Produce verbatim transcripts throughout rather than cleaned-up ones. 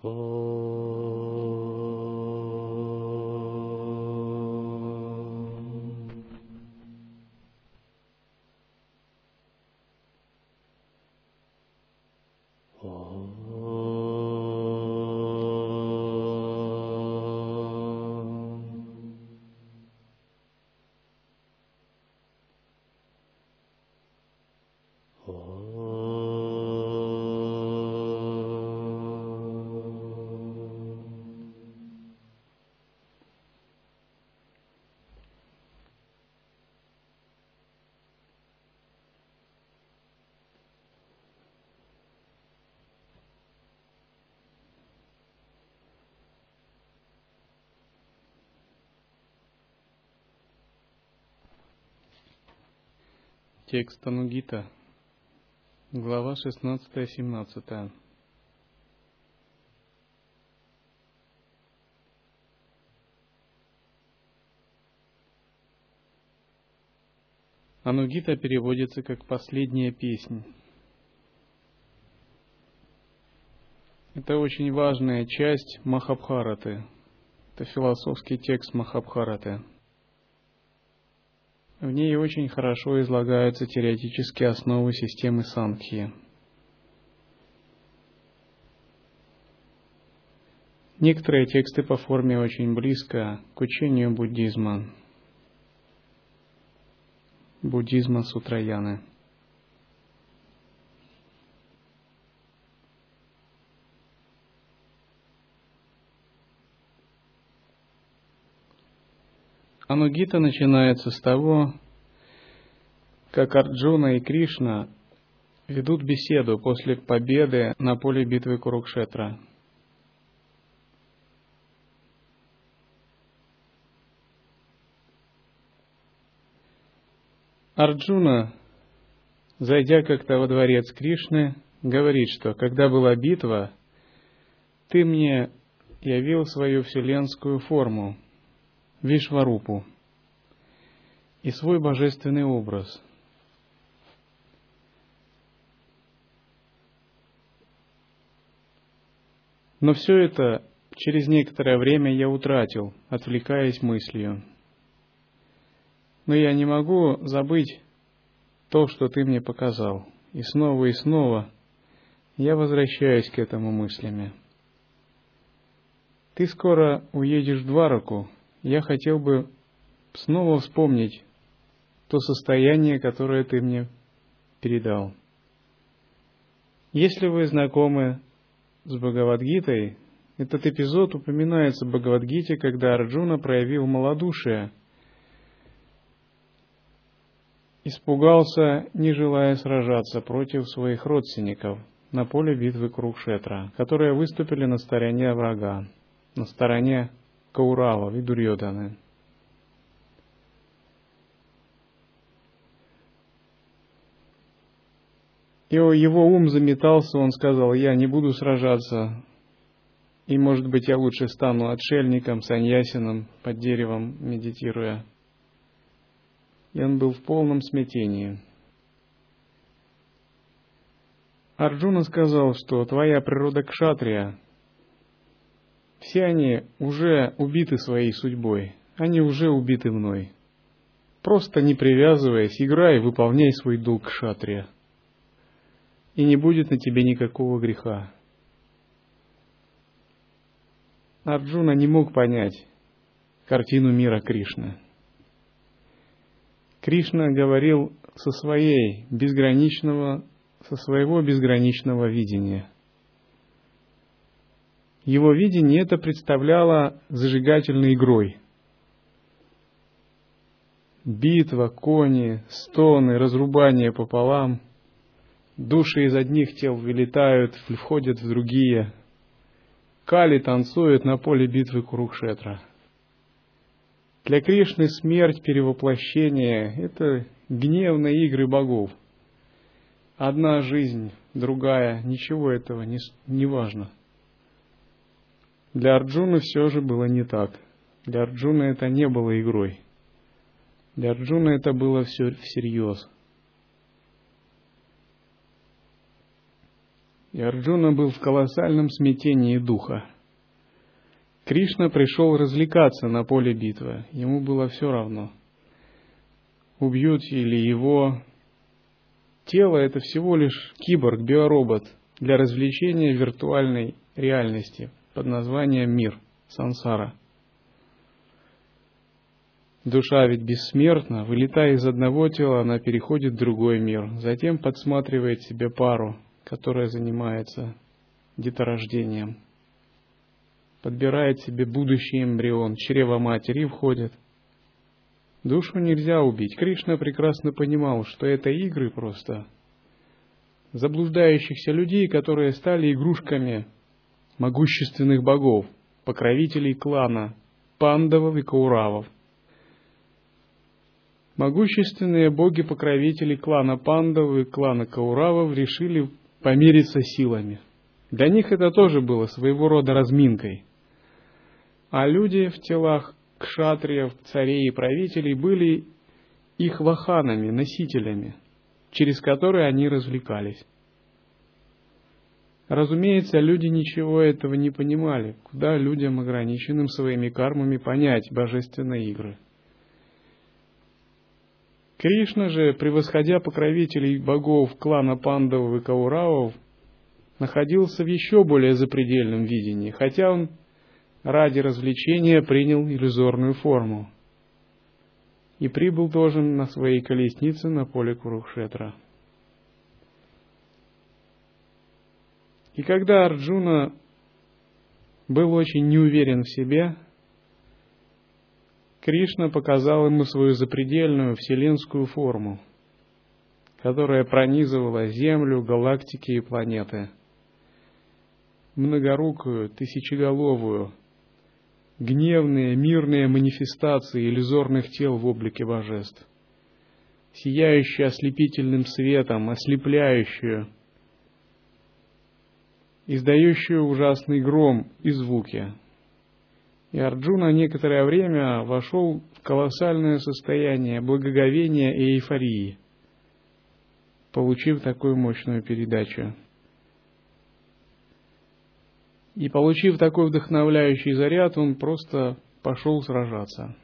Текст Анугита, глава шестнадцатая-семнадцатая. Анугита переводится как «последняя песнь». Это очень важная часть Махабхараты. Это философский текст Махабхараты. В ней очень хорошо излагаются теоретические основы системы Санхьи. Некоторые тексты по форме очень близко к учению буддизма. Буддизма Сутраяны. Анугита начинается с того, как Арджуна и Кришна ведут беседу после победы на поле битвы Курукшетра. Арджуна, зайдя как-то во дворец Кришны, говорит, что когда была битва, ты мне явил свою вселенскую форму, Вишварупу, и свой божественный образ. Но все это через некоторое время я утратил, отвлекаясь мыслью. Но я не могу забыть то, что ты мне показал. И снова и снова я возвращаюсь к этому мыслями. Ты скоро уедешь в Двараку. Я хотел бы снова вспомнить то состояние, которое ты мне передал. Если вы знакомы с Бхагавад-гитой, этот эпизод упоминается в Бхагавад-гите, когда Арджуна проявил малодушие, испугался, не желая сражаться против своих родственников на поле битвы Курукшетра, которые выступили на стороне врага, на стороне Кауравов и Дурьоданы. И его ум заметался, он сказал: я не буду сражаться, и, может быть, я лучше стану отшельником, саньясином, под деревом медитируя. И он был в полном смятении. Арджуна сказал, что твоя природа кшатрия, все они уже убиты своей судьбой, они уже убиты мной. Просто не привязываясь, играй, выполняй свой долг кшатрия, и не будет на тебе никакого греха. Арджуна не мог понять картину мира Кришны. Кришна говорил со своей безграничного, со своего безграничного видения. Его видение это представляло зажигательной игрой. Битва, кони, стоны, разрубание пополам. Души из одних тел вылетают, входят в другие. Кали танцует на поле битвы Курукшетра. Для Кришны смерть, перевоплощение — это гневные игры богов. Одна жизнь, другая, ничего этого не, не важно. Для Арджуны все же было не так. Для Арджуны это не было игрой. Для Арджуны это было все всерьез. И Арджуна был в колоссальном смятении духа. Кришна пришел развлекаться на поле битвы. Ему было все равно, убьют или его. Тело — это всего лишь киборг, биоробот для развлечения виртуальной реальности под названием мир, сансара. Душа ведь бессмертна, вылетая из одного тела, она переходит в другой мир, затем подсматривает себе пару, которая занимается деторождением, подбирает себе будущий эмбрион, чрево матери входит. Душу нельзя убить. Кришна прекрасно понимал, что это игры просто заблуждающихся людей, которые стали игрушками могущественных богов, покровителей клана Пандавов и Кауравов. Могущественные боги-покровители клана Пандавов и клана Кауравов решили помериться силами. Для них это тоже было своего рода разминкой. А люди в телах кшатриев, царей и правителей были их ваханами, носителями, через которые они развлекались. Разумеется, люди ничего этого не понимали. Куда людям, ограниченным своими кармами, понять божественные игры? Кришна же, превосходя покровителей богов клана Пандавов и Кауравов, находился в еще более запредельном видении, хотя он ради развлечения принял иллюзорную форму и прибыл тоже на своей колеснице на поле Курукшетра. И когда Арджуна был очень неуверен в себе, Кришна показал ему свою запредельную вселенскую форму, которая пронизывала Землю, галактики и планеты, многорукую, тысячеголовую, гневные, мирные манифестации иллюзорных тел в облике божеств, сияющую ослепительным светом, ослепляющую, издающую ужасный гром и звуки. И Арджуна некоторое время вошел в колоссальное состояние благоговения и эйфории, получив такую мощную передачу. И получив такой вдохновляющий заряд, он просто пошел сражаться.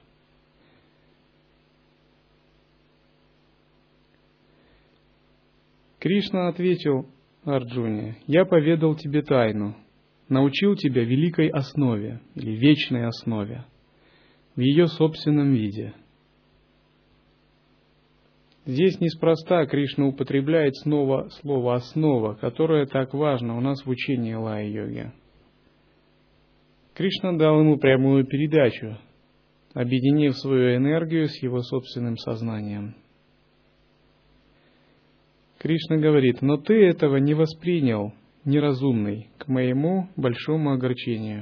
Кришна ответил Арджуне: «Я поведал тебе тайну, научил тебя великой основе или вечной основе в ее собственном виде». Здесь неспроста Кришна употребляет снова слово «основа», которое так важно у нас в учении лая-йоги. Кришна дал ему прямую передачу, объединив свою энергию с его собственным сознанием. Кришна говорит: «Но ты этого не воспринял, неразумный, к моему большому огорчению.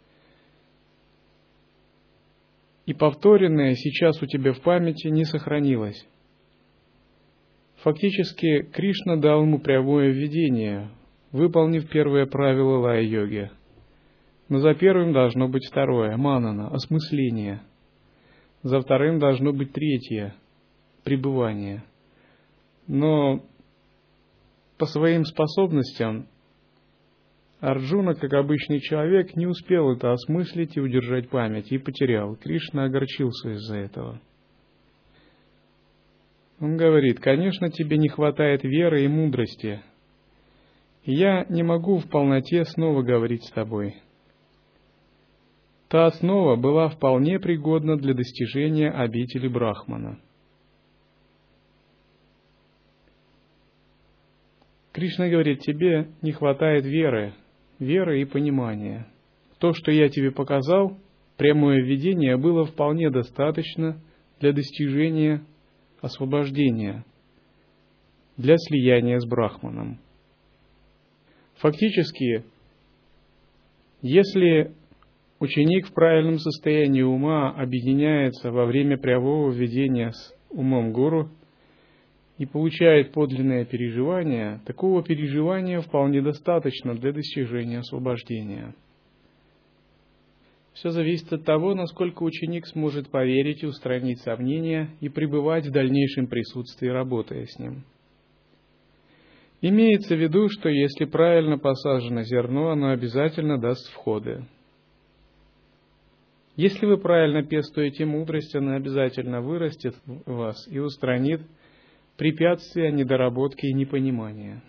И повторенное сейчас у тебя в памяти не сохранилось». Фактически, Кришна дал ему прямое введение, выполнив первое правило лая-йоги. Но за первым должно быть второе, манана, осмысление. За вторым должно быть третье, пребывание. Но по своим способностям Арджуна, как обычный человек, не успел это осмыслить и удержать память, и потерял. Кришна огорчился из-за этого. Он говорит: «Конечно, тебе не хватает веры и мудрости. И я не могу в полноте снова говорить с тобой. Та основа была вполне пригодна для достижения обители Брахмана». Кришна говорит: тебе не хватает веры, веры и понимания. То, что я тебе показал, прямое введение, было вполне достаточно для достижения освобождения, для слияния с Брахманом. Фактически, если ученик в правильном состоянии ума объединяется во время прямого введения с умом гуру и получает подлинное переживание, такого переживания вполне достаточно для достижения освобождения. Все зависит от того, насколько ученик сможет поверить и устранить сомнения и пребывать в дальнейшем присутствии, работая с ним. Имеется в виду, что если правильно посажено зерно, оно обязательно даст всходы. Если вы правильно пестуете мудрость, она обязательно вырастет в вас и устранит препятствия, недоработки и непонимания.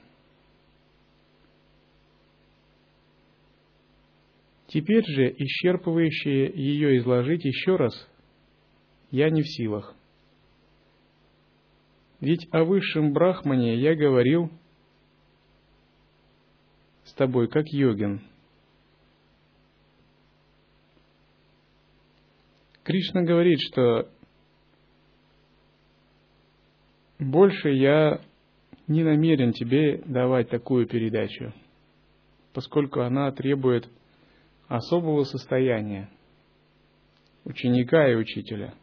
Теперь же, исчерпывающе ее изложить еще раз, я не в силах. Ведь о высшем брахмане я говорил с тобой как йогин. Кришна говорит, что больше я не намерен тебе давать такую передачу, поскольку она требует особого состояния ученика и учителя.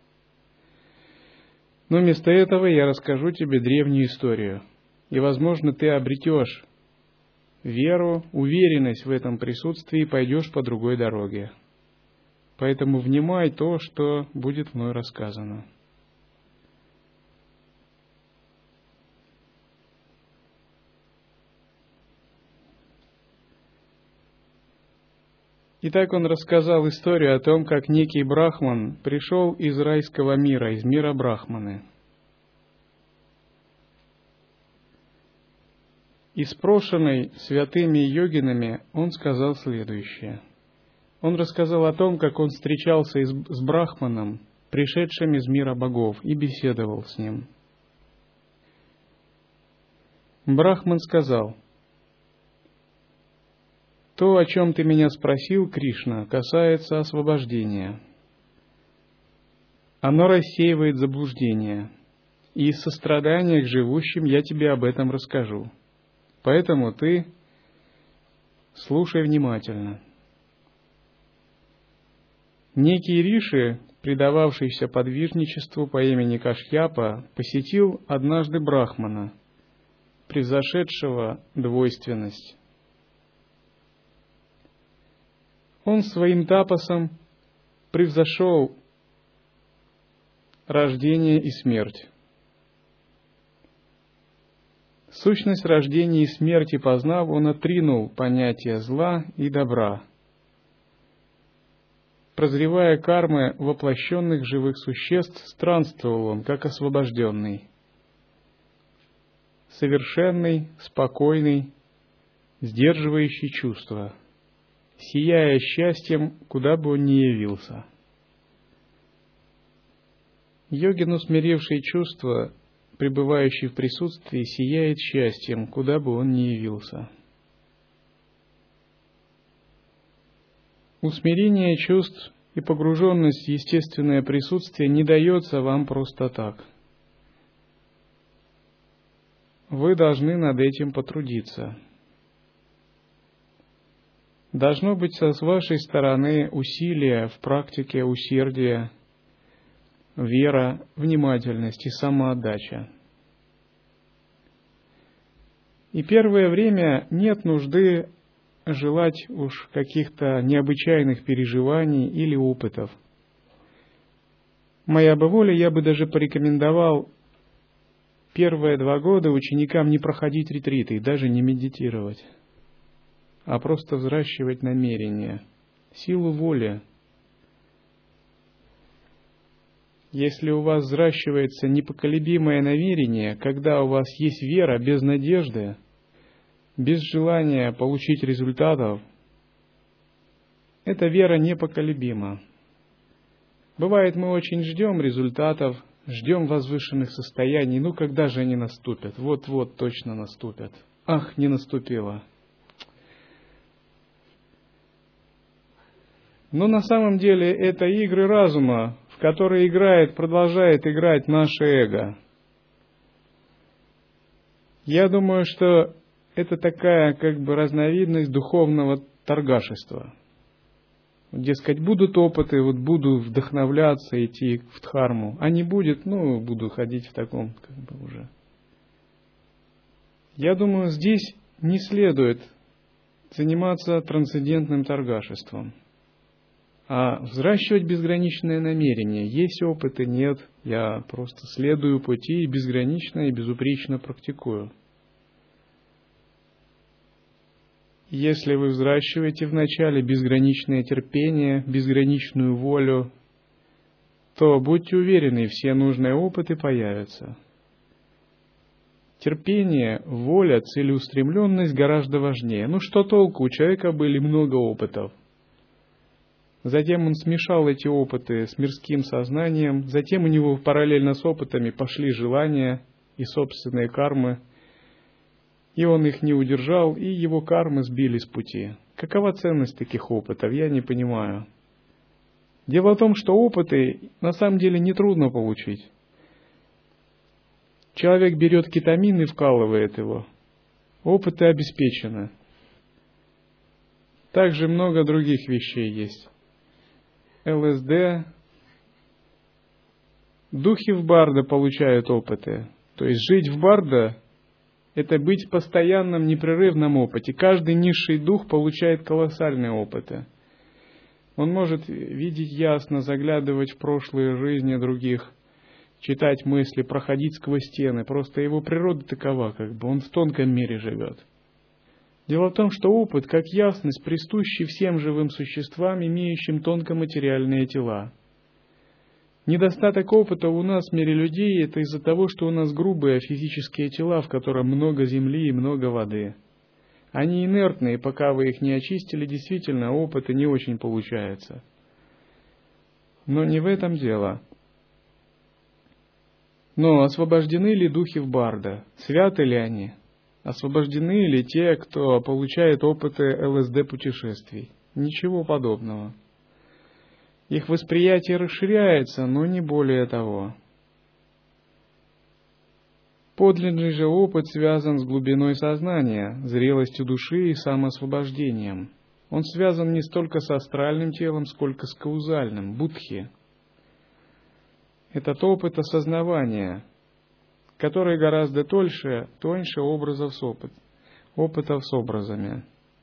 Но вместо этого я расскажу тебе древнюю историю, и, возможно, ты обретешь веру, уверенность в этом присутствии и пойдешь по другой дороге. Поэтому внимай то, что будет мной рассказано. Итак, он рассказал историю о том, как некий брахман пришел из райского мира, из мира брахманы. И спрошенный святыми йогинами, он сказал следующее. Он рассказал о том, как он встречался с брахманом, пришедшим из мира богов, и беседовал с ним. Брахман сказал: «То, о чем ты меня спросил, Кришна, касается освобождения. Оно рассеивает заблуждение, и из сострадания к живущим я тебе об этом расскажу. Поэтому ты слушай внимательно». Некий риши, предававшийся подвижничеству по имени Кашьяпа, посетил однажды брахмана, превзошедшего двойственность. Он своим тапасом превзошел рождение и смерть. Сущность рождения и смерти познав, он отринул понятия зла и добра. Прозревая кармы воплощенных живых существ, странствовал он, как освобожденный, совершенный, спокойный, сдерживающий чувства, сияя счастьем, куда бы он ни явился. Йогин, усмиривший чувства, пребывающий в присутствии, сияет счастьем, куда бы он ни явился. Усмирение чувств и погруженность в естественное присутствие не дается вам просто так. Вы должны над этим потрудиться. Должно быть с вашей стороны усилие в практике, усердие, вера, внимательность и самоотдача. И первое время нет нужды желать уж каких-то необычайных переживаний или опытов. Моя бы воля, я бы даже порекомендовал первые два года ученикам не проходить ретриты и даже не медитировать, а просто взращивать намерение, силу воли. Если у вас взращивается непоколебимое намерение, когда у вас есть вера без надежды, без желания получить результатов, эта вера непоколебима. Бывает, мы очень ждем результатов, ждем возвышенных состояний, ну когда же они наступят? Вот-вот точно наступят. Ах, не наступило. Но на самом деле это игры разума, в которые играет, продолжает играть наше эго. Я думаю, что это такая как бы разновидность духовного торгашества. Дескать, будут опыты, вот буду вдохновляться, идти в дхарму, а не будет, ну, буду ходить в таком, как бы уже. Я думаю, здесь не следует заниматься трансцендентным торгашеством, а взращивать безграничное намерение. Есть опыты, нет, я просто следую пути и безгранично и безупречно практикую. Если вы взращиваете вначале безграничное терпение, безграничную волю, то будьте уверены, все нужные опыты появятся. Терпение, воля, целеустремленность гораздо важнее. Ну что толку, у человека были много опытов. Затем он смешал эти опыты с мирским сознанием, затем у него параллельно с опытами пошли желания и собственные кармы, и он их не удержал, и его кармы сбили с пути. Какова ценность таких опытов, я не понимаю. Дело в том, что опыты на самом деле нетрудно получить. Человек берет кетамин и вкалывает его. Опыты обеспечены. Также много других вещей есть. ЛСД. Духи в Барда получают опыты. То есть жить в Барда – это быть в постоянном непрерывном опыте. Каждый низший дух получает колоссальные опыты. Он может видеть ясно, заглядывать в прошлые жизни других, читать мысли, проходить сквозь стены. Просто его природа такова, как бы он в тонком мире живет. Дело в том, что опыт, как ясность, присущий всем живым существам, имеющим тонкоматериальные тела. Недостаток опыта у нас в мире людей – это из-за того, что у нас грубые физические тела, в которых много земли и много воды. Они инертные, пока вы их не очистили, действительно опыта не очень получается. Но не в этом дело. Но освобождены ли духи в Барда? Святы ли они? Освобождены ли те, кто получает опыты ЛСД-путешествий? Ничего подобного. Их восприятие расширяется, но не более того. Подлинный же опыт связан с глубиной сознания, зрелостью души и самоосвобождением. Он связан не столько с астральным телом, сколько с каузальным, будхи. Этот опыт осознавания, который гораздо тоньше, тоньше образов с опыт, опытов с образами.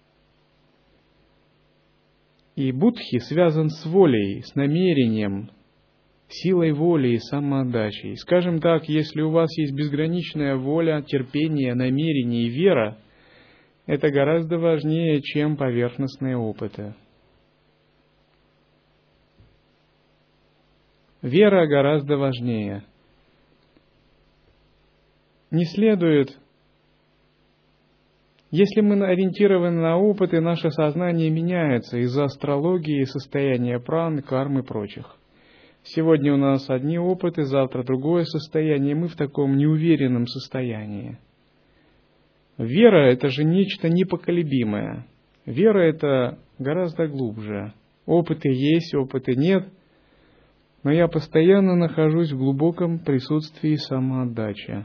И будхи связан с волей, с намерением, силой воли и самоотдачей. Скажем так, если у вас есть безграничная воля, терпение, намерение и вера, это гораздо важнее, чем поверхностные опыты. Вера гораздо важнее. Не следует, если мы ориентированы на опыты, наше сознание меняется из-за астрологии, состояния праны, кармы и прочих. Сегодня у нас одни опыты, завтра другое состояние, мы в таком неуверенном состоянии. Вера – это же нечто непоколебимое. Вера – это гораздо глубже. Опыты есть, опыты нет, но я постоянно нахожусь в глубоком присутствии самоотдачи.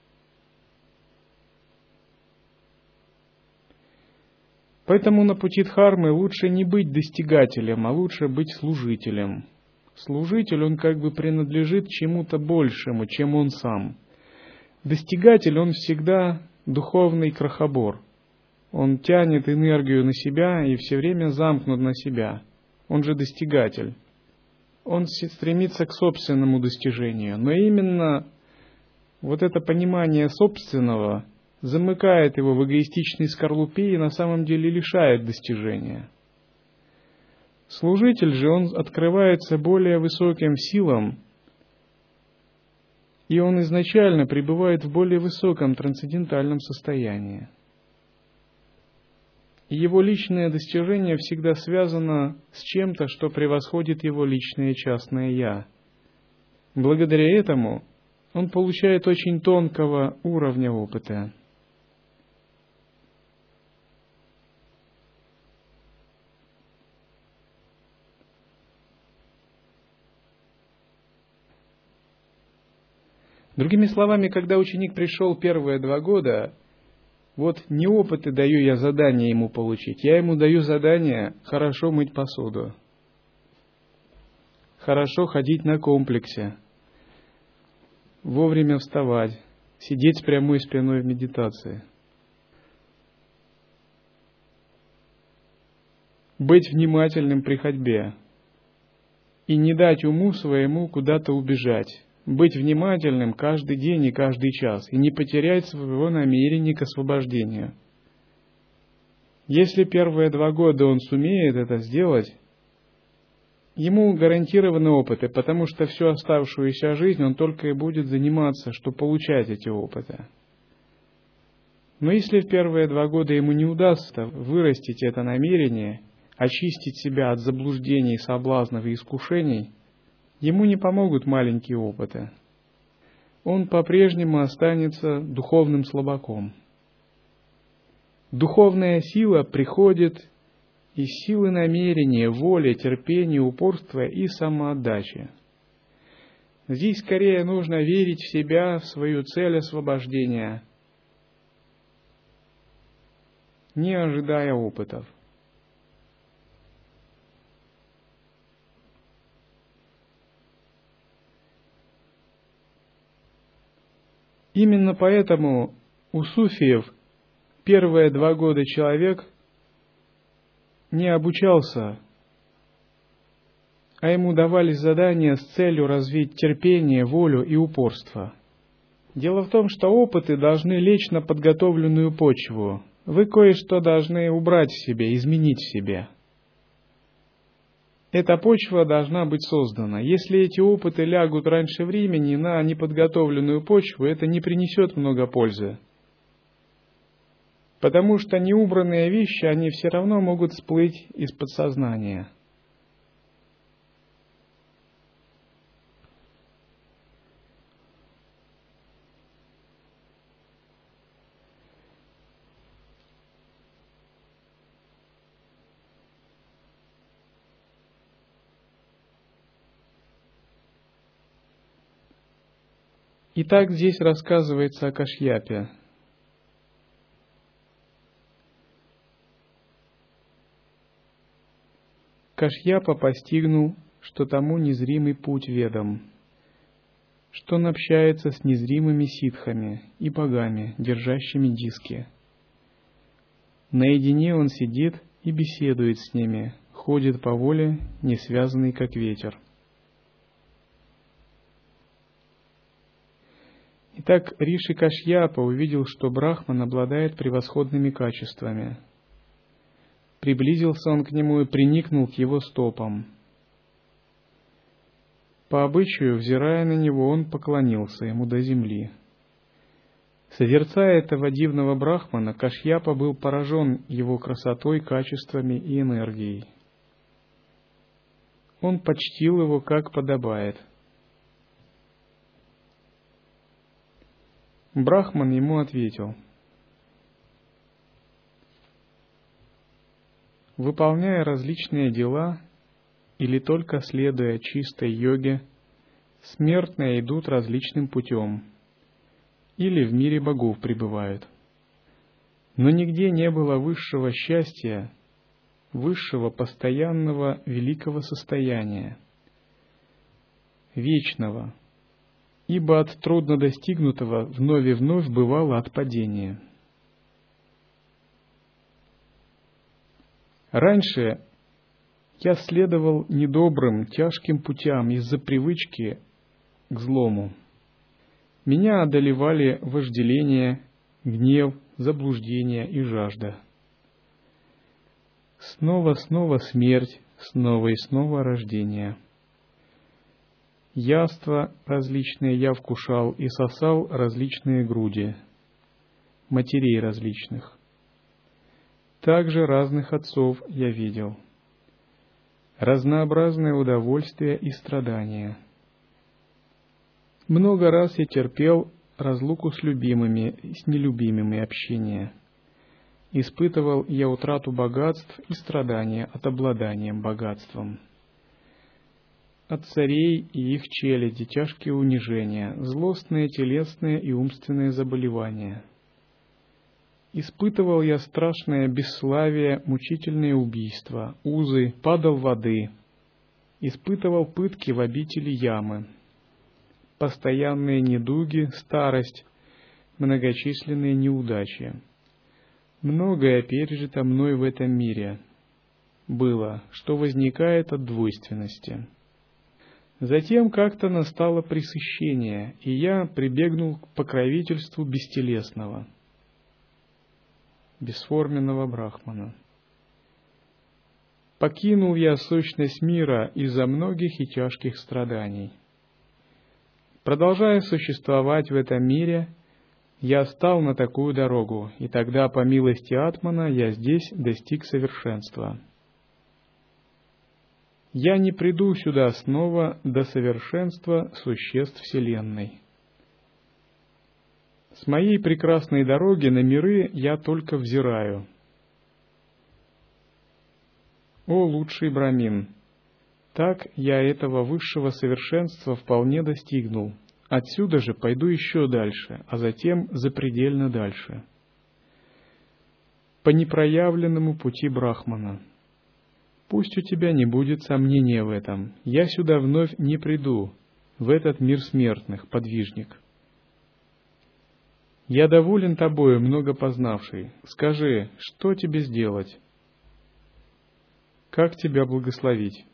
Поэтому на пути дхармы лучше не быть достигателем, а лучше быть служителем. Служитель, он как бы принадлежит чему-то большему, чем он сам. Достигатель, он всегда духовный крохобор. Он тянет энергию на себя и все время замкнут на себя. Он же достигатель. Он стремится к собственному достижению. Но именно вот это понимание собственного замыкает его в эгоистичной скорлупе и на самом деле лишает достижения. Служитель же, он открывается более высоким силам, и он изначально пребывает в более высоком трансцендентальном состоянии. И его личное достижение всегда связано с чем-то, что превосходит его личное частное «я». Благодаря этому он получает очень тонкого уровня опыта. Другими словами, когда ученик пришел первые два года, вот не опыты даю я задание ему получить, я ему даю задание хорошо мыть посуду, хорошо ходить на комплексе, вовремя вставать, сидеть с прямой спиной в медитации, быть внимательным при ходьбе и не дать уму своему куда-то убежать. Быть внимательным каждый день и каждый час, и не потерять своего намерения к освобождению. Если первые два года он сумеет это сделать, ему гарантированы опыты, потому что всю оставшуюся жизнь он только и будет заниматься, чтобы получать эти опыты. Но если в первые два года ему не удастся вырастить это намерение, очистить себя от заблуждений, соблазнов и искушений, ему не помогут маленькие опыты. Он по-прежнему останется духовным слабаком. Духовная сила приходит из силы намерения, воли, терпения, упорства и самоотдачи. Здесь скорее нужно верить в себя, в свою цель освобождения, не ожидая опытов. Именно поэтому у суфиев первые два года человек не обучался, а ему давались задания с целью развить терпение, волю и упорство. Дело в том, что опыты должны лечь на подготовленную почву. Вы кое-что должны убрать в себе, изменить в себе. Эта почва должна быть создана. Если эти опыты лягут раньше времени на неподготовленную почву, это не принесет много пользы. Потому что неубранные вещи, они все равно могут всплыть из подсознания. Итак, здесь рассказывается о Кашьяпе. Кашьяпа постигнул, что тому незримый путь ведом, что он общается с незримыми ситхами и богами, держащими диски. Наедине он сидит и беседует с ними, ходит по воле, не связанный как ветер. Итак, Риши Кашьяпа увидел, что Брахман обладает превосходными качествами. Приблизился он к нему и приникнул к его стопам. По обычаю, взирая на него, он поклонился ему до земли. Созерцая этого дивного Брахмана, Кашьяпа был поражен его красотой, качествами и энергией. Он почтил его, как подобает. Брахман ему ответил: выполняя различные дела или только следуя чистой йоге, смертные идут различным путем или в мире богов пребывают. Но нигде не было высшего счастья, высшего постоянного великого состояния, вечного, ибо от трудно достигнутого вновь и вновь бывало отпадение. Раньше я следовал недобрым, тяжким путям из-за привычки к злому. Меня одолевали вожделение, гнев, заблуждение и жажда. Снова-снова смерть, снова и снова рождение. Яства различные я вкушал и сосал различные груди, матерей различных. Также разных отцов я видел. Разнообразное удовольствие и страдания. Много раз я терпел разлуку с любимыми и с нелюбимыми общения. Испытывал я утрату богатств и страдания от обладания богатством. От царей и их челяди тяжкие унижения, злостные телесные и умственные заболевания. Испытывал я страшное бесславие, мучительные убийства, узы, падал воды. Испытывал пытки в обители ямы, постоянные недуги, старость, многочисленные неудачи. Многое пережито мной в этом мире было, что возникает от двойственности. Затем как-то настало пресыщение, и я прибегнул к покровительству бестелесного. бесформенного брахмана. Покинул я сущность мира из-за многих и тяжких страданий. Продолжая существовать в этом мире, я стал на такую дорогу, и тогда, по милости Атмана, я здесь достиг совершенства. Я не приду сюда снова до совершенства существ Вселенной. С моей прекрасной дороги на миры я только взираю. О лучший Брамин! Так я этого высшего совершенства вполне достигнул. Отсюда же пойду еще дальше, а затем запредельно дальше. По непроявленному пути Брахмана. Пусть у тебя не будет сомнения в этом. Я сюда вновь не приду, в этот мир смертных, подвижник. Я доволен тобою, много познавший. Скажи, что тебе сделать? Как тебя благословить?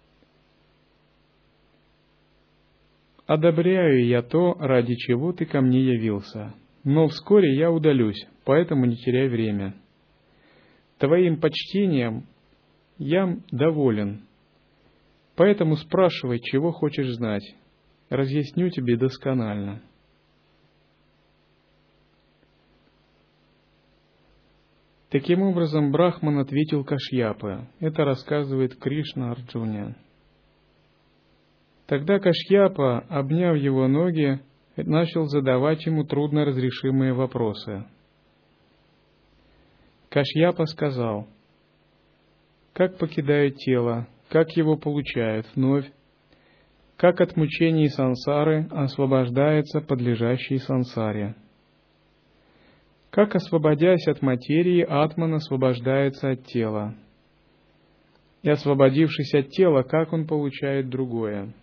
Одобряю я то, ради чего ты ко мне явился, но вскоре я удалюсь, поэтому не теряй время. Твоим почтением я доволен, поэтому спрашивай, чего хочешь знать, разъясню тебе досконально. Таким образом, Брахман ответил Кашьяпе. Это рассказывает Кришна Арджуне. Тогда Кашьяпа, обняв его ноги, начал задавать ему трудноразрешимые вопросы. Кашьяпа сказал: как покидает тело, как его получают вновь, как от мучений сансары освобождается подлежащий сансаре, как, освободясь от материи, атман освобождается от тела, и, освободившись от тела, как он получает другое,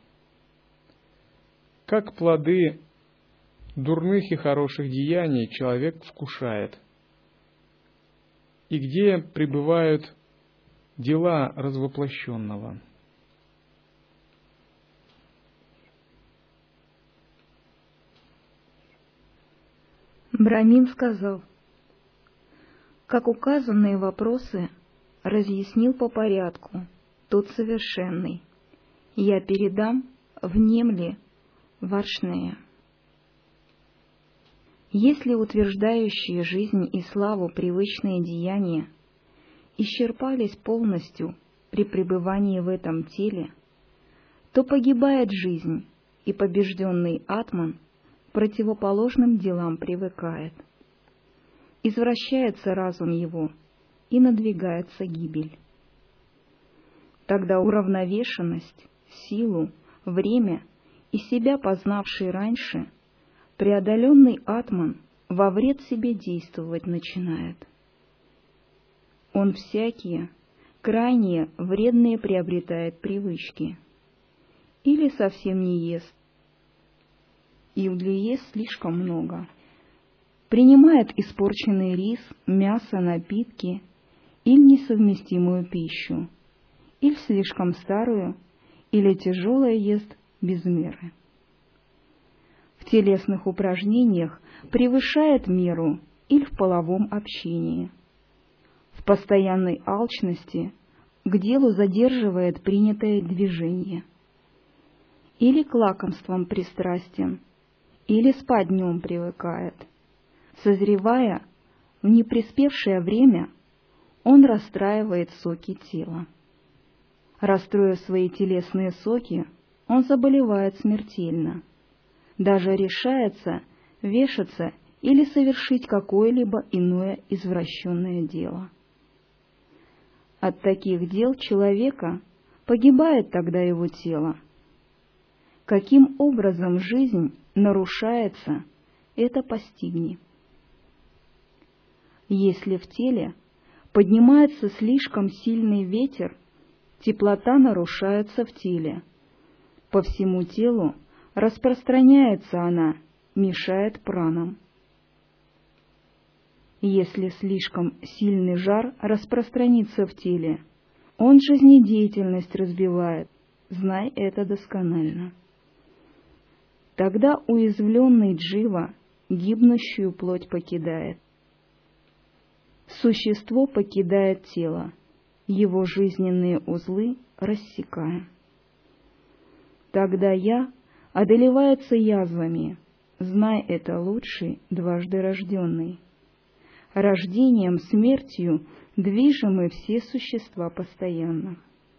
как плоды дурных и хороших деяний человек вкушает, и где пребывают дела развоплощенного. Брамин сказал: как указанные вопросы разъяснил по порядку тот совершенный, я передам внемли Варшнея. Если утверждающие жизнь и славу привычные деяния исчерпались полностью при пребывании в этом теле, то погибает жизнь, и побежденный атман к противоположным делам привыкает. Извращается разум его, и надвигается гибель. Тогда уравновешенность, силу, время и себя познавший раньше, преодоленный атман во вред себе действовать начинает. Он всякие, крайние вредные приобретает привычки, или совсем не ест, или ест слишком много, принимает испорченный рис, мясо, напитки или несовместимую пищу, или слишком старую, или тяжелое ест без меры. В телесных упражнениях превышает меру или в половом общении. В постоянной алчности к делу задерживает принятое движение. Или к лакомствам пристрастен, или спать днем привыкает. Созревая в неприспевшее время, он расстраивает соки тела. Расстроив свои телесные соки, он заболевает смертельно. Даже решается вешаться или совершить какое-либо иное извращенное дело. От таких дел человека погибает тогда его тело. Каким образом жизнь нарушается, это постигни. Если в теле поднимается слишком сильный ветер, теплота нарушается в теле. По всему телу распространяется она, мешает пранам. Если слишком сильный жар распространится в теле, он жизнедеятельность разбивает, знай это досконально. Тогда уязвленный джива гибнущую плоть покидает. существо покидает тело, его жизненные узлы рассекая. Тогда я одолевается язвами, знай это лучший дважды рожденный. Рождением, смертью движимы все существа постоянно.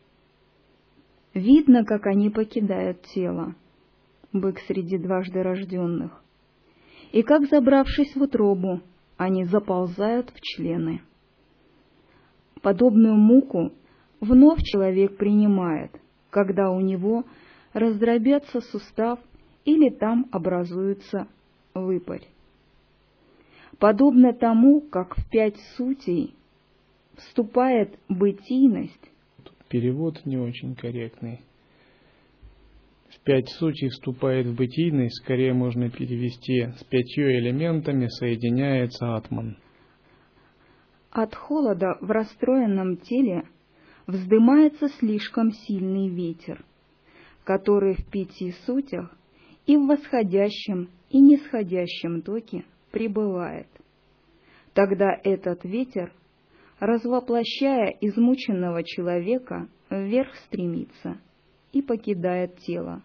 Видно, как они покидают тело, бык среди дважды рожденных, и как, забравшись в утробу, они заползают в члены. Подобную муку вновь человек принимает, когда у него раздробятся сустав или там образуется выпарь. Подобно тому, как в пять сутей вступает бытийность. Перевод не очень корректный. В пять сутей вступает в бытийность, скорее можно перевести с пятью элементами соединяется атман. От холода в расстроенном теле вздымается слишком сильный ветер, который в пяти сутях и в восходящем и нисходящем токе пребывает. Тогда этот ветер, развоплощая измученного человека, вверх стремится и покидает тело.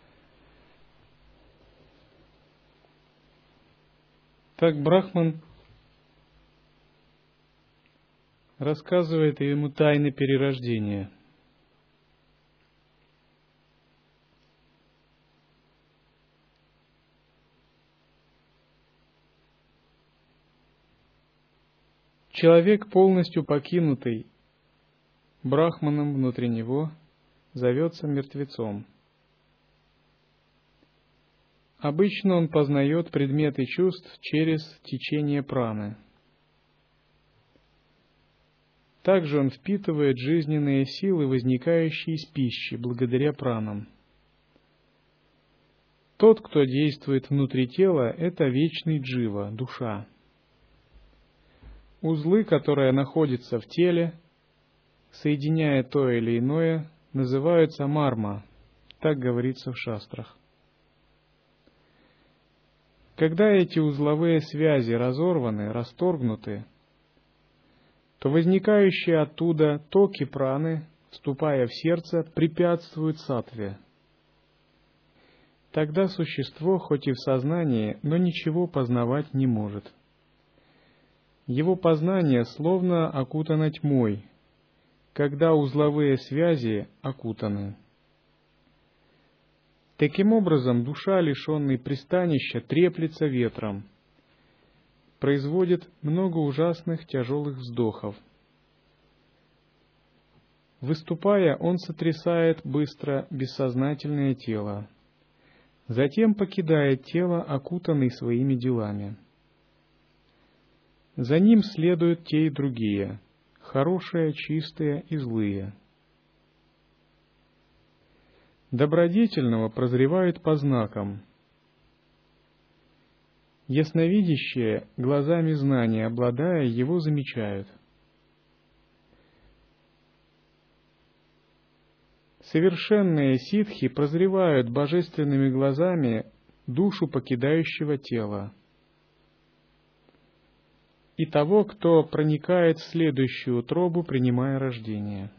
Так Брахман рассказывает ему тайны перерождения. Человек, полностью покинутый Брахманом внутри него, зовется мертвецом. Обычно он познает предметы чувств через течение праны. Также он впитывает жизненные силы, возникающие из пищи, благодаря пранам. Тот, кто действует внутри тела, это вечный джива, душа. Узлы, которые находятся в теле, соединяя то или иное, называются марма, так говорится в шастрах. Когда эти узловые связи разорваны, расторгнуты, то возникающие оттуда токи праны, вступая в сердце, препятствуют саттве. Тогда существо, хоть и в сознании, но ничего познавать не может. Его познание словно окутано тьмой, когда узловые связи окутаны. Таким образом, душа, лишенная пристанища, треплется ветром, производит много ужасных тяжелых вздохов. Выступая, он сотрясает быстро бессознательное тело, затем покидает тело, окутанный своими делами. За ним следуют те и другие, хорошие, чистые и злые. Добродетельного прозревают по знакам. Ясновидящие, глазами знания обладая, его замечают. Совершенные ситхи прозревают божественными глазами душу покидающего тела и того, кто проникает в следующую утробу, принимая рождение.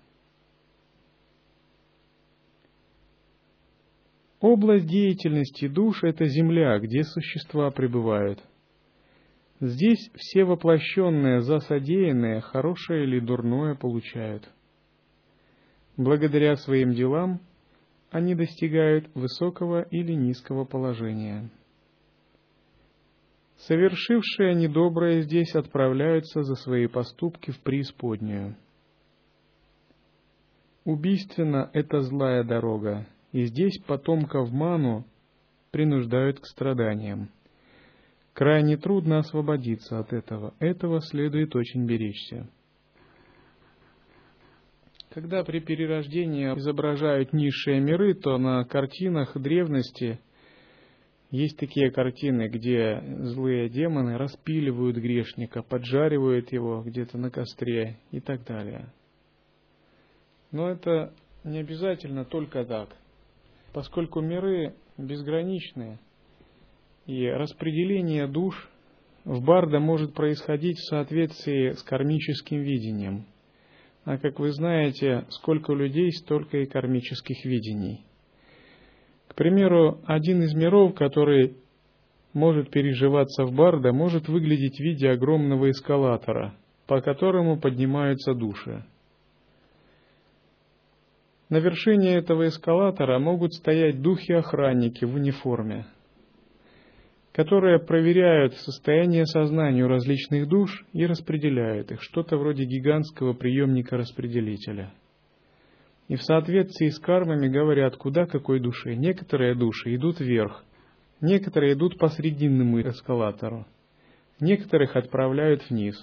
Область деятельности душ — это земля, где существа пребывают. Здесь все воплощенные за содеянное, хорошее или дурное, получают. Благодаря своим делам они достигают высокого или низкого положения. Совершившие недоброе здесь отправляются за свои поступки в преисподнюю. Убийственно — это злая дорога, и здесь потомков ману принуждают к страданиям. Крайне трудно освободиться от этого, этого следует очень беречься. Когда при перерождении изображают низшие миры, то на картинах древности есть такие картины, где злые демоны распиливают грешника, поджаривают его где-то на костре и так далее. Но это не обязательно только так, поскольку миры безграничны, и распределение душ в барда может происходить в соответствии с кармическим видением. А как вы знаете, сколько людей, столько и кармических видений. К примеру, один из миров, который может переживаться в барда, может выглядеть в виде огромного эскалатора, по которому поднимаются души. На вершине этого эскалатора могут стоять духи-охранники в униформе, которые проверяют состояние сознания у различных душ и распределяют их, что-то вроде гигантского приемника-распределителя. И в соответствии с кармами говорят, куда какой душе. Некоторые души идут вверх, некоторые идут по срединному эскалатору, некоторых отправляют вниз.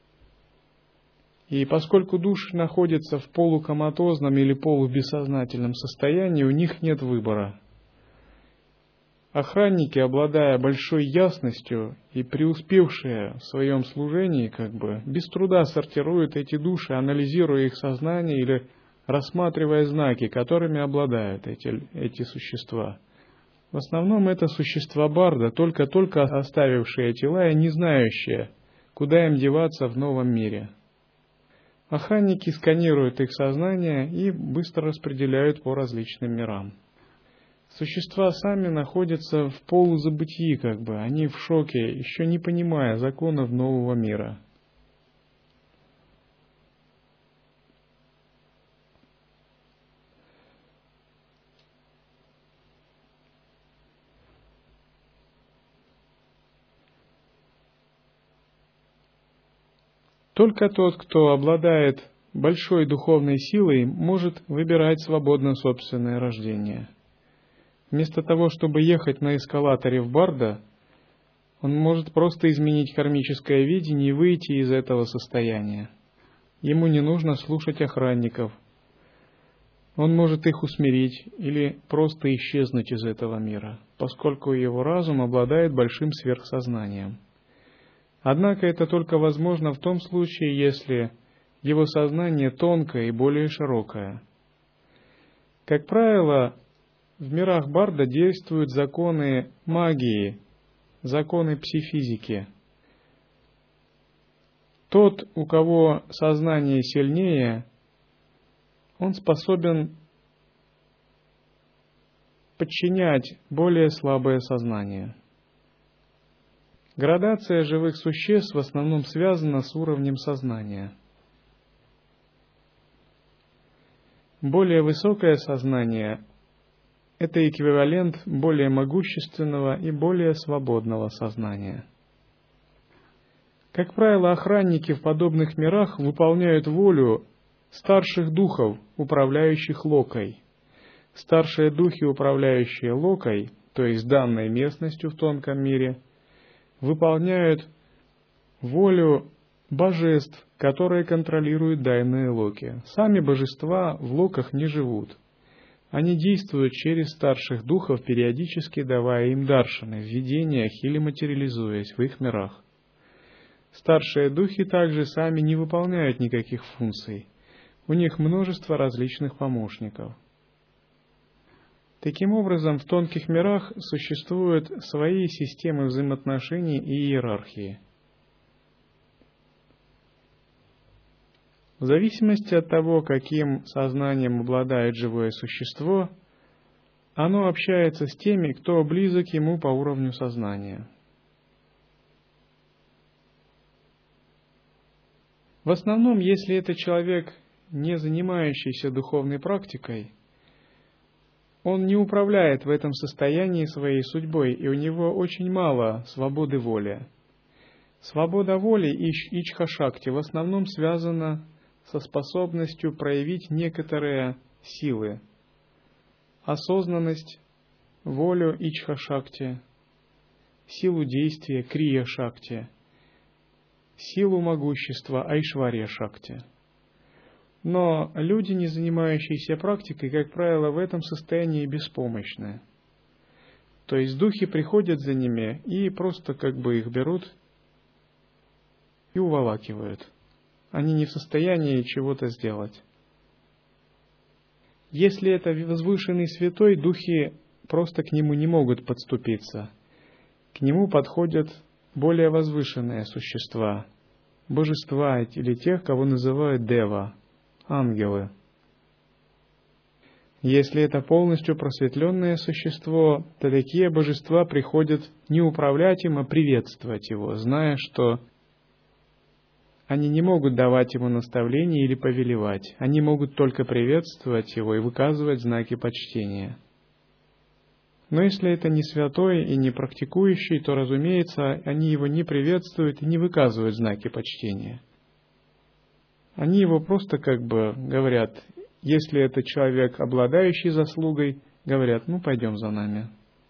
И поскольку души находятся в полукоматозном или полубессознательном состоянии, у них нет выбора. Охранники, обладая большой ясностью и преуспевшие в своем служении, как бы без труда сортируют эти души, анализируя их сознание или рассматривая знаки, которыми обладают эти, эти существа. В основном это существа барда, только-только оставившие тела и не знающие, куда им деваться в новом мире. Охранники сканируют их сознание и быстро распределяют по различным мирам. Существа сами находятся в полузабытии, как бы, они в шоке, еще не понимая законов нового мира. Только тот, кто обладает большой духовной силой, может выбирать свободно собственное рождение. Вместо того, чтобы ехать на эскалаторе в барда, он может просто изменить кармическое видение и выйти из этого состояния. Ему не нужно слушать охранников. Он может их усмирить или просто исчезнуть из этого мира, поскольку его разум обладает большим сверхсознанием. Однако это только возможно в том случае, если его сознание тонкое и более широкое. Как правило, в мирах барда действуют законы магии, законы псифизики. Тот, у кого сознание сильнее, он способен подчинять более слабое сознание. Градация живых существ в основном связана с уровнем сознания. Более высокое сознание – это эквивалент более могущественного и более свободного сознания. Как правило, охранники в подобных мирах выполняют волю старших духов, управляющих локой. Старшие духи, управляющие локой, то есть данной местностью в тонком мире, выполняют волю божеств, которые контролируют данные локи. Сами божества в локах не живут. Они действуют через старших духов, периодически давая им даршаны в видениях или материализуясь в их мирах. Старшие духи также сами не выполняют никаких функций. У них множество различных помощников. Таким образом, в тонких мирах существуют свои системы взаимоотношений и иерархии. В зависимости от того, каким сознанием обладает живое существо, оно общается с теми, кто близок ему по уровню сознания. В основном, если это человек, не занимающийся духовной практикой, он не управляет в этом состоянии своей судьбой, и у него очень мало свободы воли. Свобода воли и ичха-шакти в основном связана со способностью проявить некоторые силы. Осознанность, волю ичха-шакти, силу действия крия-шакти, силу могущества айшварья-шакти. Но люди, не занимающиеся практикой, как правило, в этом состоянии беспомощны. То есть духи приходят за ними и просто как бы их берут и уволакивают. Они не в состоянии чего-то сделать. Если это возвышенный святой, духи просто к нему не могут подступиться. К нему подходят более возвышенные существа, божества или тех, кого называют дева, ангелы. Если это полностью просветленное существо, то такие божества приходят не управлять им, а приветствовать его, зная, что они не могут давать ему наставления или повелевать. Они могут только приветствовать его и выказывать знаки почтения. Но если это не святой и не практикующий, то, разумеется, они его не приветствуют и не выказывают знаки почтения. Они его просто как бы говорят, если это человек, обладающий заслугой, говорят, ну пойдем за нами.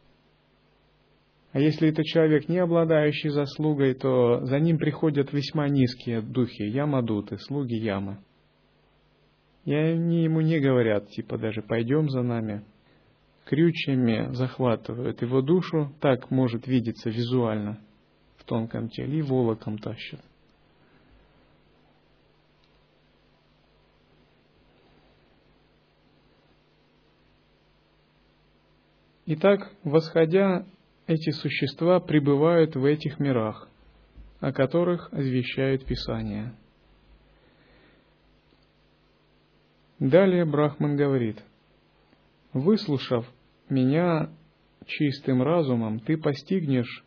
А если это человек, не обладающий заслугой, то за ним приходят весьма низкие духи, ямадуты, слуги ямы. И они ему не говорят, типа даже пойдем за нами. Крючьями захватывают его душу, так может видеться визуально в тонком теле, и волоком тащат. Итак, восходя, эти существа пребывают в этих мирах, о которых извещает Писание. Далее Брахман говорит: «Выслушав меня чистым разумом, ты постигнешь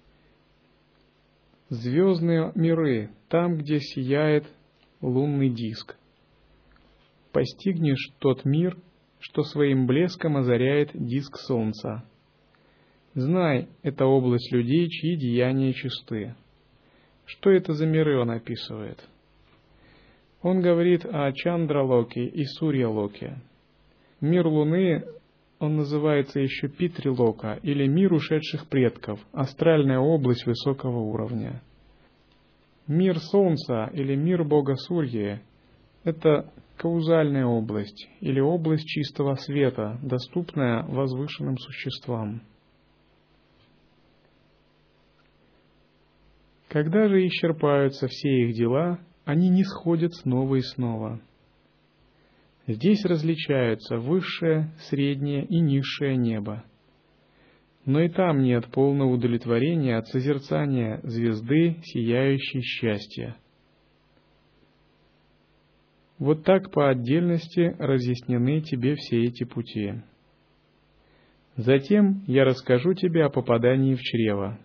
звездные миры, там, где сияет лунный диск. Постигнешь тот мир, что своим блеском озаряет диск солнца. Знай, это область людей, чьи деяния чисты». Что это за миры он описывает? Он говорит о Чандралоке и Сурьялоке. Мир Луны, он называется еще Питрилока, или мир ушедших предков, астральная область высокого уровня. Мир Солнца, или мир Бога Сурьи, это каузальная область, или область чистого света, доступная возвышенным существам. Когда же исчерпаются все их дела, они нисходят снова и снова. Здесь различаются высшее, среднее и низшее небо. Но и там нет полного удовлетворения от созерцания звезды, сияющей счастья. Вот так по отдельности разъяснены тебе все эти пути. Затем я расскажу тебе о попадании в чрево.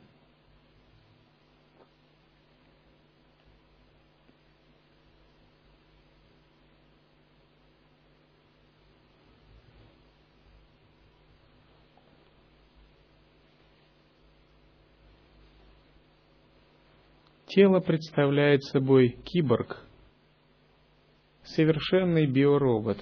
Тело представляет собой киборг, совершенный биоробот,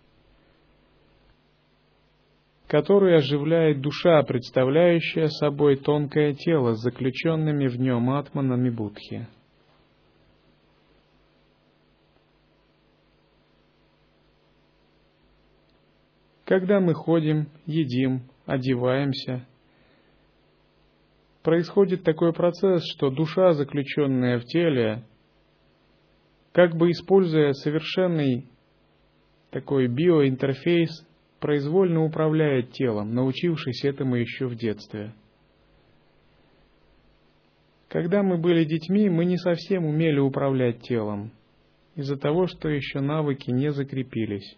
который оживляет душа, представляющая собой тонкое тело с заключенными в нем атманами Будхи. Когда мы ходим, едим, одеваемся, происходит такой процесс, что душа, заключенная в теле, как бы используя совершенный такой биоинтерфейс, произвольно управляет телом, научившись этому еще в детстве. Когда мы были детьми, мы не совсем умели управлять телом, из-за того, что еще навыки не закрепились.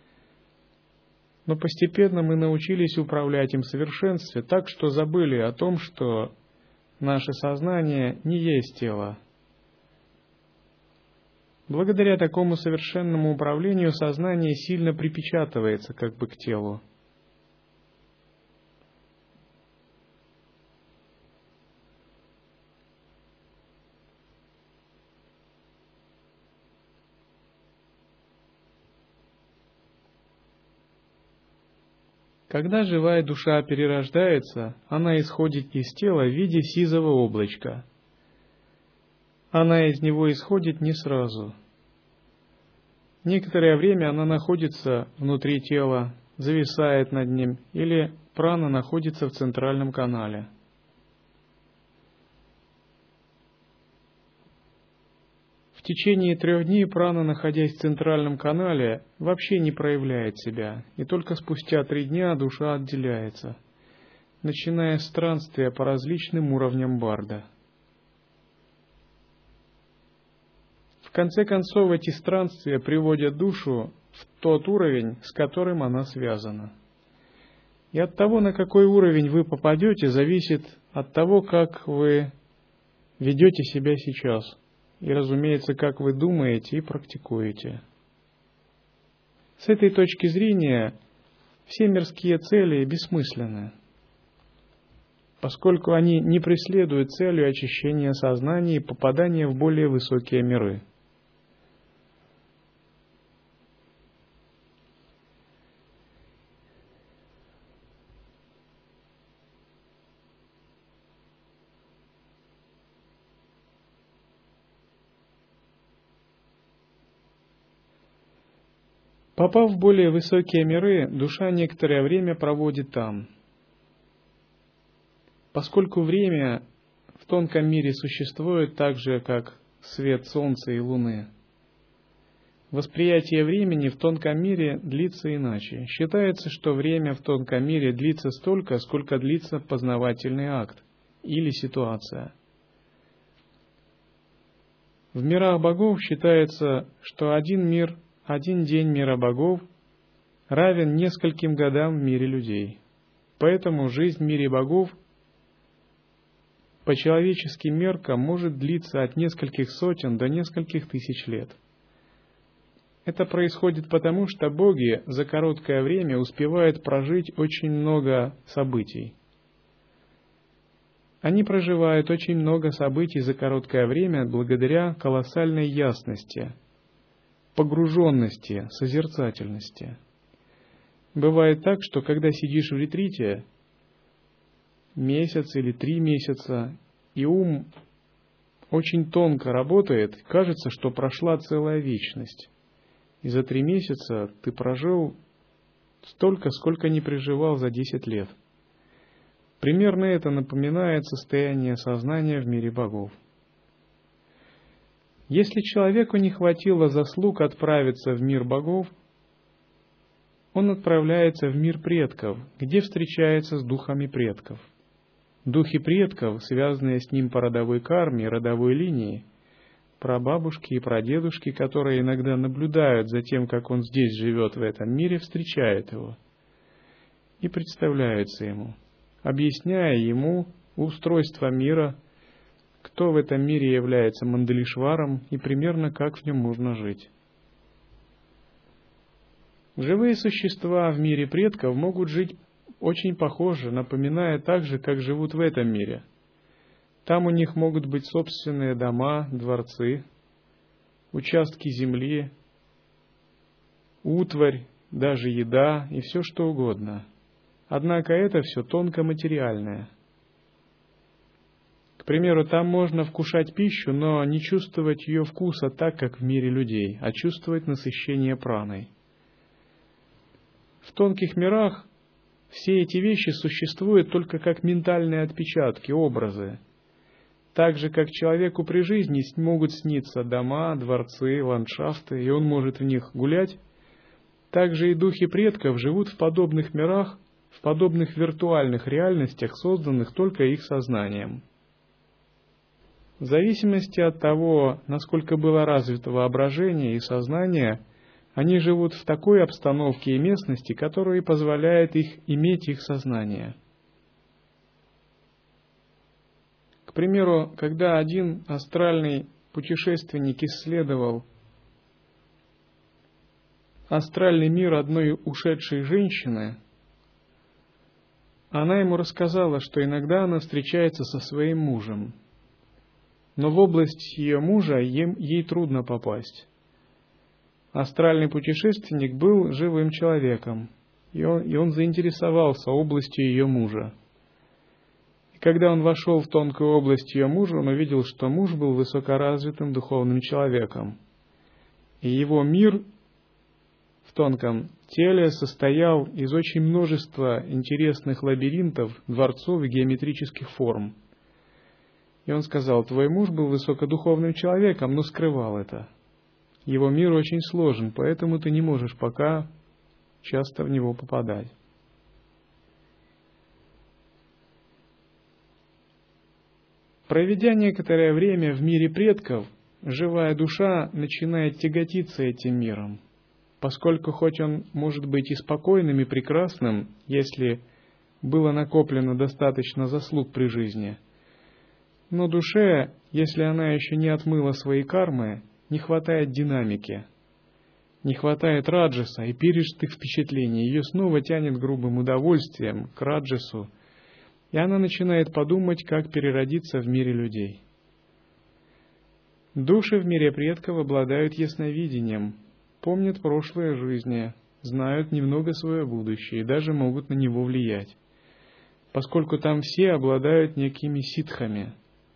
Но постепенно мы научились управлять им в совершенстве, так что забыли о том, что наше сознание не есть тело. Благодаря такому совершенному управлению сознание сильно припечатывается как бы к телу. Когда живая душа перерождается, она исходит из тела в виде сизого облачка. Она из него исходит не сразу. Некоторое время она находится внутри тела, зависает над ним, или прана находится в центральном канале. В течение трех дней прана, находясь в центральном канале, вообще не проявляет себя, и только спустя три дня душа отделяется, начиная странствие по различным уровням барда. конце концов, эти странствия приводят душу в тот уровень, с которым она связана. И от того, на какой уровень вы попадете, зависит от того, как вы ведете себя сейчас. И, разумеется, как вы думаете и практикуете. С этой точки зрения все мирские цели бессмысленны, поскольку они не преследуют целью очищения сознания и попадания в более высокие миры. Попав в более высокие миры, душа некоторое время проводит там. Поскольку время в тонком мире существует так же, как свет Солнца и Луны, восприятие времени в тонком мире длится иначе. Считается, что время в тонком мире длится столько, сколько длится познавательный акт или ситуация. В мирах богов считается, что один мир, один день мира богов равен нескольким годам в мире людей. Поэтому жизнь в мире богов по человеческим меркам может длиться от нескольких сотен до нескольких тысяч лет. Это происходит потому, что боги за короткое время успевают прожить очень много событий. Они проживают очень много событий за короткое время благодаря колоссальной ясности, погруженности, созерцательности. Бывает так, что когда сидишь в ретрите месяц или три месяца, и ум очень тонко работает, кажется, что прошла целая вечность. И за три месяца ты прожил столько, сколько не проживал за десять лет. Примерно это напоминает состояние сознания в мире богов. Если человеку не хватило заслуг отправиться в мир богов, он отправляется в мир предков, где встречается с духами предков. Духи предков, связанные с ним по родовой карме и родовой линии, прабабушки и прадедушки, которые иногда наблюдают за тем, как он здесь живет в этом мире, встречают его и представляются ему, объясняя ему устройство мира, кто в этом мире является Мандалишваром и примерно как в нем можно жить. Живые существа в мире предков могут жить очень похоже, напоминая так же, как живут в этом мире. Там у них могут быть собственные дома, дворцы, участки земли, утварь, даже еда и все что угодно. Однако это все тонко материальное. К примеру, там можно вкушать пищу, но не чувствовать ее вкуса так, как в мире людей, а чувствовать насыщение праной. В тонких мирах все эти вещи существуют только как ментальные отпечатки, образы. Так же, как человеку при жизни могут сниться дома, дворцы, ландшафты, и он может в них гулять, так же и духи предков живут в подобных мирах, в подобных виртуальных реальностях, созданных только их сознанием. В зависимости от того, насколько было развито воображение и сознание, они живут в такой обстановке и местности, которая позволяет их иметь их сознание. К примеру, когда один астральный путешественник исследовал астральный мир одной ушедшей женщины, она ему рассказала, что иногда она встречается со своим мужем, но в область ее мужа ей трудно попасть. Астральный путешественник был живым человеком, и он, и он заинтересовался областью ее мужа. И когда он вошел в тонкую область ее мужа, он увидел, что муж был высокоразвитым духовным человеком, и его мир в тонком теле состоял из очень множества интересных лабиринтов, дворцов и геометрических форм. И он сказал: твой муж был высокодуховным человеком, но скрывал это. Его мир очень сложен, поэтому ты не можешь пока часто в него попадать. Проведя некоторое время в мире предков, живая душа начинает тяготиться этим миром, поскольку хоть он может быть и спокойным, и прекрасным, если было накоплено достаточно заслуг при жизни, но душе, если она еще не отмыла свои кармы, не хватает динамики, не хватает раджаса и пережитых впечатлений, ее снова тянет грубым удовольствием к раджасу, и она начинает подумать, как переродиться в мире людей. Души в мире предков обладают ясновидением, помнят прошлые жизни, знают немного свое будущее и даже могут на него влиять, поскольку там все обладают некими ситхами.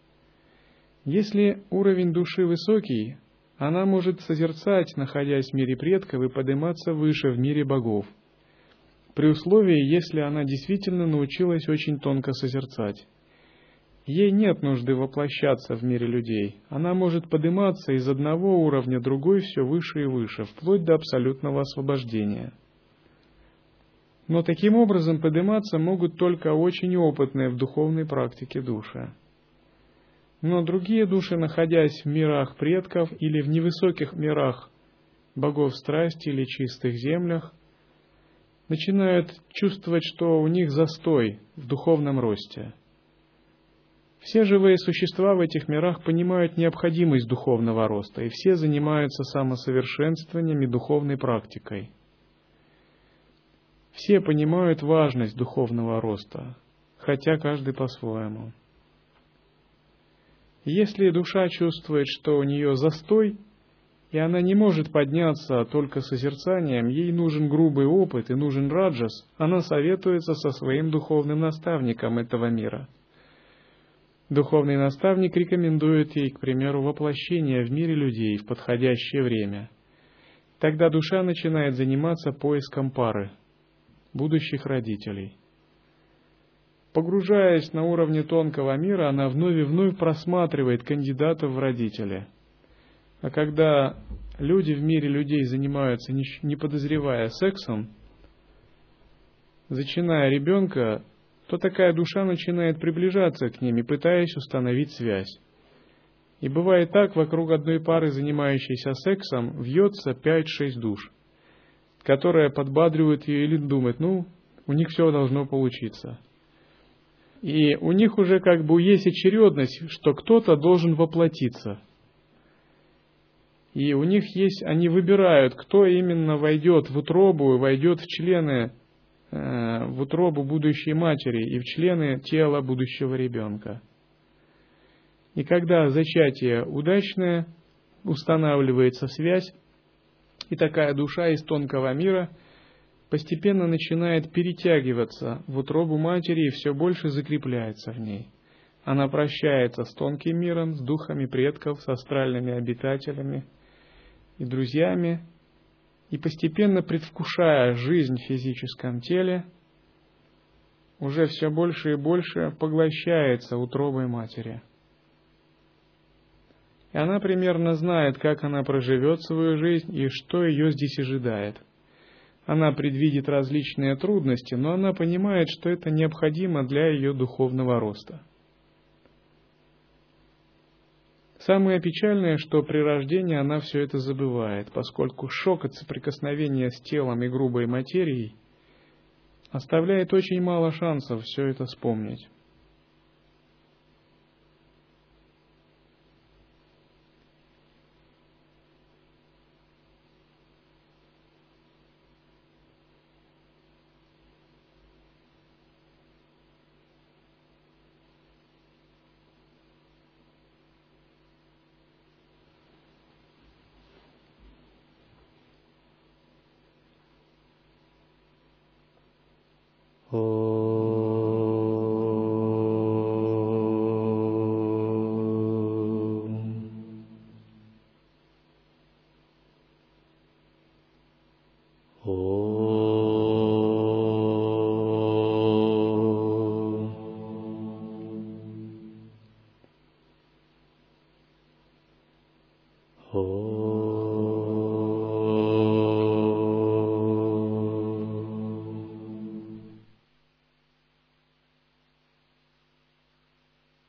Если уровень души высокий, она может созерцать, находясь в мире предков, и подниматься выше в мире богов, при условии, если она действительно научилась очень тонко созерцать. Ей нет нужды воплощаться в мире людей. Она может подниматься из одного уровня в другой все выше и выше, вплоть до абсолютного освобождения. Но таким образом подниматься могут только очень опытные в духовной практике души. Но другие души, находясь в мирах предков или в невысоких мирах богов страсти или чистых землях, начинают чувствовать, что у них застой в духовном росте. Все живые существа в этих мирах понимают необходимость духовного роста, и все занимаются самосовершенствованием и духовной практикой. Все понимают важность духовного роста, хотя каждый по-своему. Если душа чувствует, что у нее застой, и она не может подняться только созерцанием, ей нужен грубый опыт и нужен раджас, она советуется со своим духовным наставником этого мира. Духовный наставник рекомендует ей, к примеру, воплощение в мире людей в подходящее время. Тогда душа начинает заниматься поиском пары, будущих родителей. Погружаясь на уровне тонкого мира, она вновь и вновь просматривает кандидатов в родители. А когда люди в мире людей занимаются, не подозревая сексом, зачиная ребенка, то такая душа начинает приближаться к ним и пытаясь установить связь. И бывает так, вокруг одной пары, занимающейся сексом, вьется пять-шесть душ, которые подбадривают ее или думают, ну, у них все должно получиться. И у них уже как бы есть очередность, что кто-то должен воплотиться. И у них есть, они выбирают, кто именно войдет в утробу, войдет в члены, э, в утробу будущей матери и в члены тела будущего ребенка. И когда зачатие удачное, устанавливается связь, и такая душа из тонкого мира постепенно начинает перетягиваться в утробу матери и все больше закрепляется в ней. Она прощается с тонким миром, с духами предков, с астральными обитателями и друзьями, и постепенно, предвкушая жизнь в физическом теле, уже все больше и больше поглощается утробой матери. И она примерно знает, как она проживет свою жизнь и что ее здесь ожидает. Она предвидит различные трудности, но она понимает, что это необходимо для ее духовного роста. Самое печальное, что при рождении она все это забывает, поскольку шок от соприкосновения с телом и грубой материей оставляет очень мало шансов все это вспомнить. Oh